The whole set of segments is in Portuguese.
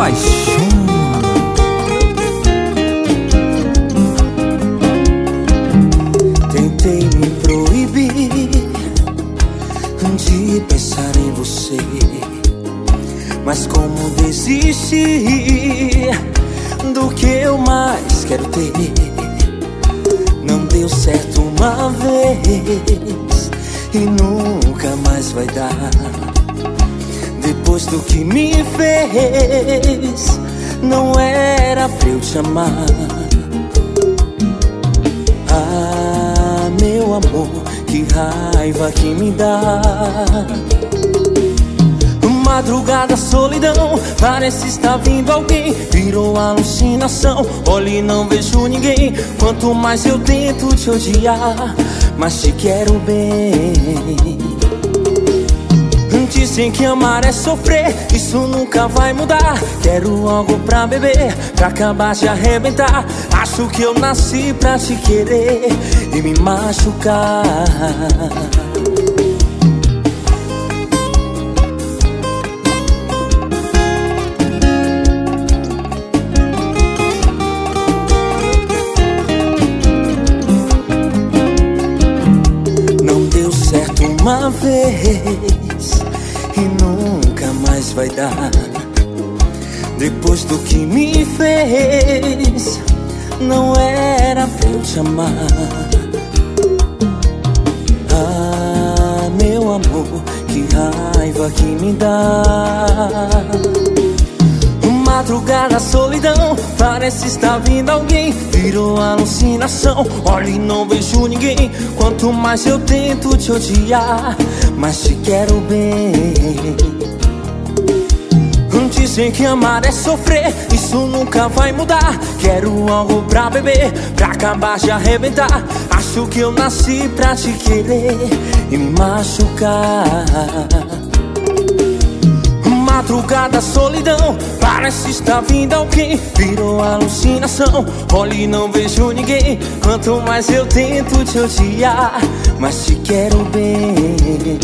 apaixona. Tentei me proibir de pensar em você, mas como desistir do que eu mais quero ter? Não deu certo uma vez e nunca mais vai dar. Depois do que me fez, não era pra eu te amar. Ah, meu amor, que raiva que me dá. Madrugada, solidão, parece estar vindo alguém. Virou alucinação, olho e não vejo ninguém. Quanto mais eu tento te odiar, mas te quero bem. Dizem que amar é sofrer, isso nunca vai mudar. Quero algo pra beber, pra acabar de arrebentar. Acho que eu nasci pra te querer e me machucar. Não deu certo uma vez e nunca mais vai dar. Depois do que me fez, não era pra eu te amar. Ah, meu amor, que raiva que me dá. Madrugada, solidão, parece estar vindo alguém. Virou alucinação, olho e não vejo ninguém. Quanto mais eu tento te odiar, mas te quero bem. Dizem que amar é sofrer, isso nunca vai mudar. Quero algo pra beber, pra acabar de arrebentar. Acho que eu nasci pra te querer e me machucar. Madrugada, solidão, parece estar vindo alguém. Virou alucinação, olho e não vejo ninguém. Quanto mais eu tento te odiar, mas te quero bem.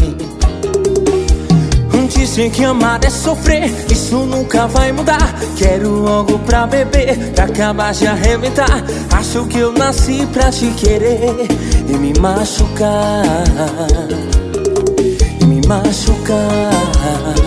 Dizem que amar é sofrer, isso nunca vai mudar. Quero algo pra beber, pra acabar de arrebentar. Acho que eu nasci pra te querer e me machucar. E me machucar.